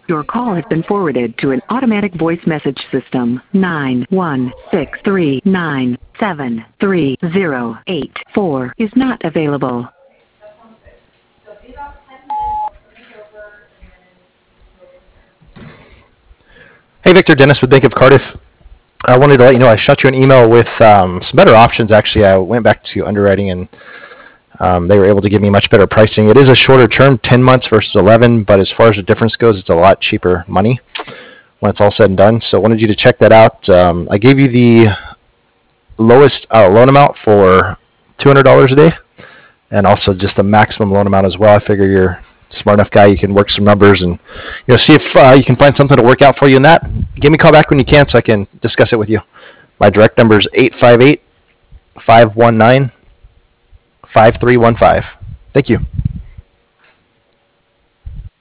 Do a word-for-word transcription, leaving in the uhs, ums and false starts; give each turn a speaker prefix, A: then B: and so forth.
A: Your call has been forwarded to an automatic voice message system. nine one six three nine seven three zero eight four is not available.
B: Hey, Victor, Dennis with Bank of Cardiff. I wanted to let you know I shot you an email with um, some better options. Actually, I went back to underwriting and um, they were able to give me much better pricing. It is a shorter term, ten months versus eleven, but as far as the difference goes, it's a lot cheaper money when it's all said and done. So I wanted you to check that out. Um, I gave you the lowest uh, loan amount for two hundred dollars a day and also just the maximum loan amount as well. I figure you're a smart enough guy, you can work some numbers and you know see if uh, you can find something to work out for you in that. Give me a call back when you can so I can discuss it with you. My direct number is eight five eight, five one nine, five three one five. Thank you.